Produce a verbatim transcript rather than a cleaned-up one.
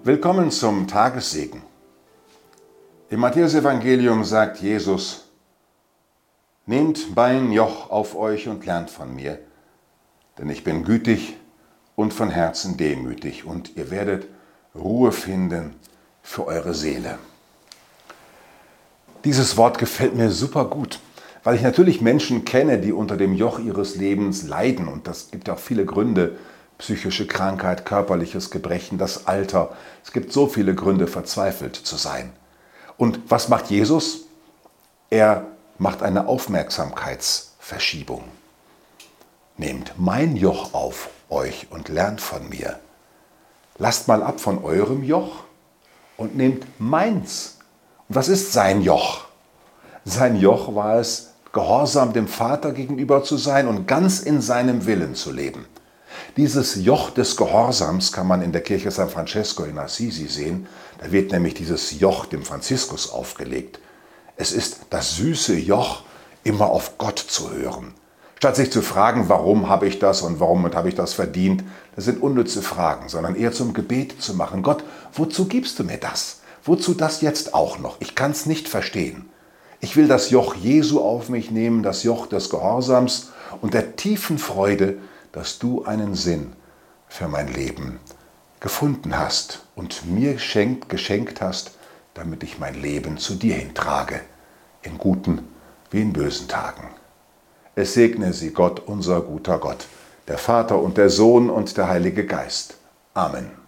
Willkommen zum Tagessegen. Im Matthäusevangelium sagt Jesus: Nehmt mein Joch auf euch und lernt von mir, denn ich bin gütig und von Herzen demütig, und ihr werdet Ruhe finden für eure Seele. Dieses Wort gefällt mir super gut, weil ich natürlich Menschen kenne, die unter dem Joch ihres Lebens leiden, und das gibt ja auch viele Gründe: psychische Krankheit, körperliches Gebrechen, das Alter. Es gibt so viele Gründe, verzweifelt zu sein. Und was macht Jesus? Er macht eine Aufmerksamkeitsverschiebung. Nehmt mein Joch auf euch und lernt von mir. Lasst mal ab von eurem Joch und nehmt meins. Und was ist sein Joch? Sein Joch war es, gehorsam dem Vater gegenüber zu sein und ganz in seinem Willen zu leben. Dieses Joch des Gehorsams kann man in der Kirche San Francesco in Assisi sehen. Da wird nämlich dieses Joch dem Franziskus aufgelegt. Es ist das süße Joch, immer auf Gott zu hören. Statt sich zu fragen, warum habe ich das und warum habe ich das verdient, das sind unnütze Fragen, sondern eher zum Gebet zu machen. Gott, wozu gibst du mir das? Wozu das jetzt auch noch? Ich kann es nicht verstehen. Ich will das Joch Jesu auf mich nehmen, das Joch des Gehorsams und der tiefen Freude, dass du einen Sinn für mein Leben gefunden hast und mir geschenkt, geschenkt hast, damit ich mein Leben zu dir hintrage, in guten wie in bösen Tagen. Es segne sie Gott, unser guter Gott, der Vater und der Sohn und der Heilige Geist. Amen.